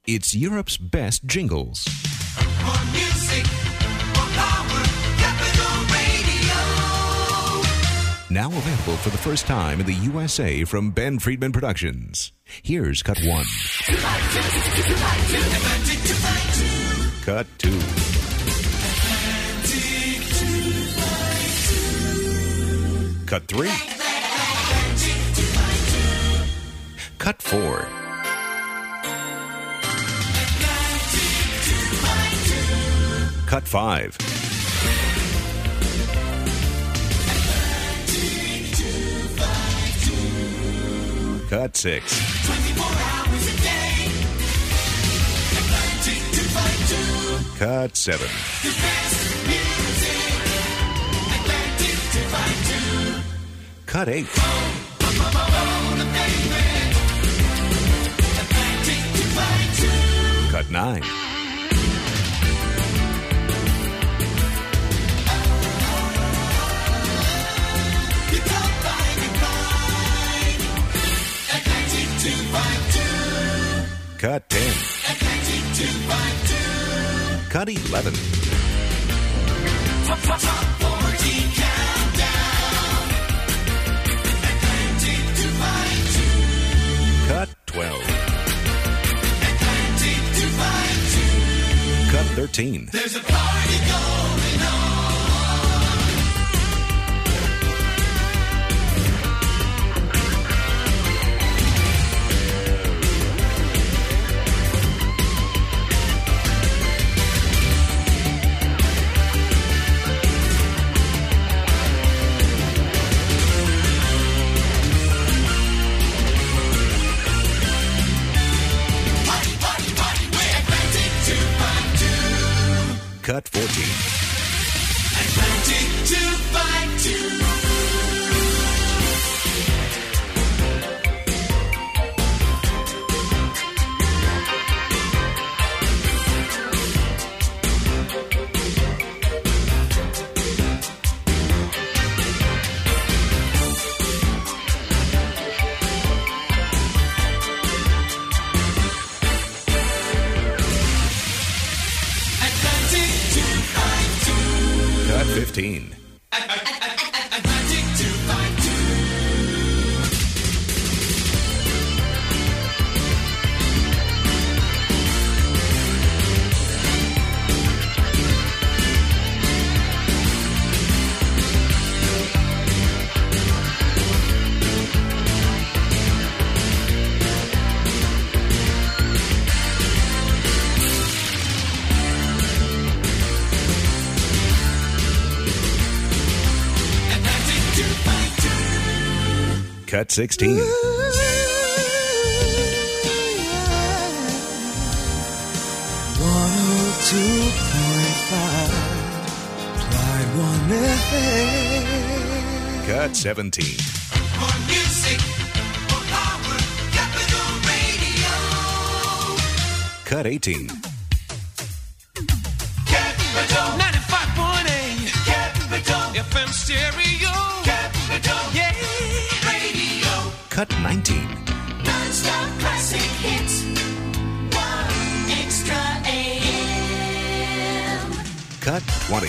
It's Europe's best jingles. More music, more power, Capital Radio. Now available for the first time in the USA from Ben Friedman Productions. Here's cut 1. Cut 2. Cut 3. Cut 4. Cut 5. Cut 6. 24 hours a day. Atlantic 252. Cut 7. The best music. Atlantic 252. Cut 8. The favorite. Atlantic 252. Cut 9. Cut 10. Cut 11. Top 40 countdown. Atlantic 252. Cut 12. Atlantic 252. Cut 13. There's a party going on. Cut 14. Atlantic 252. Cut 15. Atlantic 252. Cut 16. Cut 17. More music, more power, Capital Radio. Cut 18. Capital 95.8. Capital FM stereo. Capital, yeah. Radio. Cut 19. Non-stop classic hits. One extra AM. Cut 20.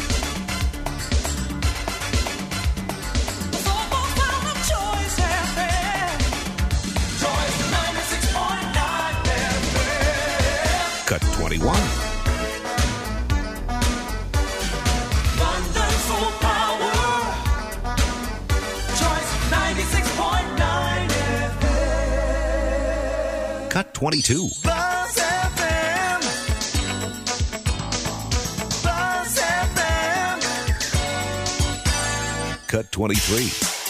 Choice FM. Choice 96.9 FM. Cut 21. Wonderful power. Choice 96.9 FM. Cut 22. Buzz FM. Buzz FM. Cut 23.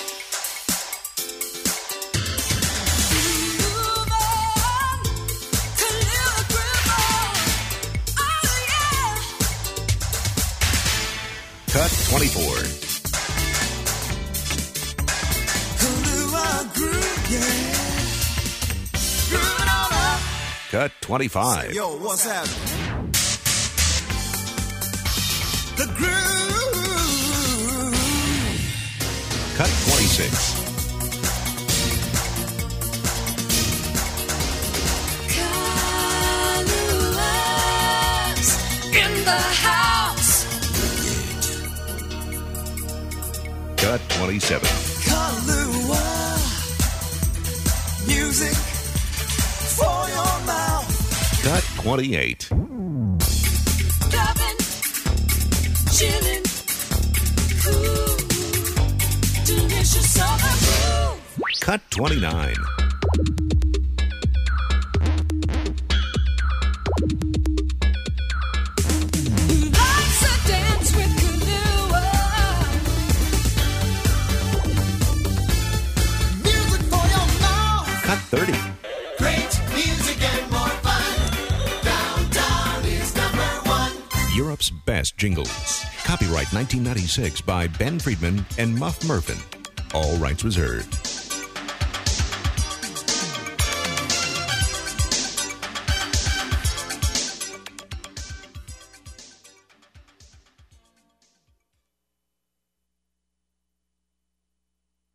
Move on to Little Gribble. Oh yeah. Cut 24. Kahlua Groove, yeah. Grooving on up. Cut 25. Yo, what's happening? The groove. Cut 26. Kahlua the house. Cut 27. Kahlua, music for your mouth. Cut 28. Clubbing, chilling, cool, delicious summer groove. Cut 29. Who likes to dance with Kahlua? Music for your mouth. Cut 30. Great music and more fun. Downtown is #1. Europe's best jingles. Copyright 1996 by Ben Friedman and Muff Murphin. All rights reserved.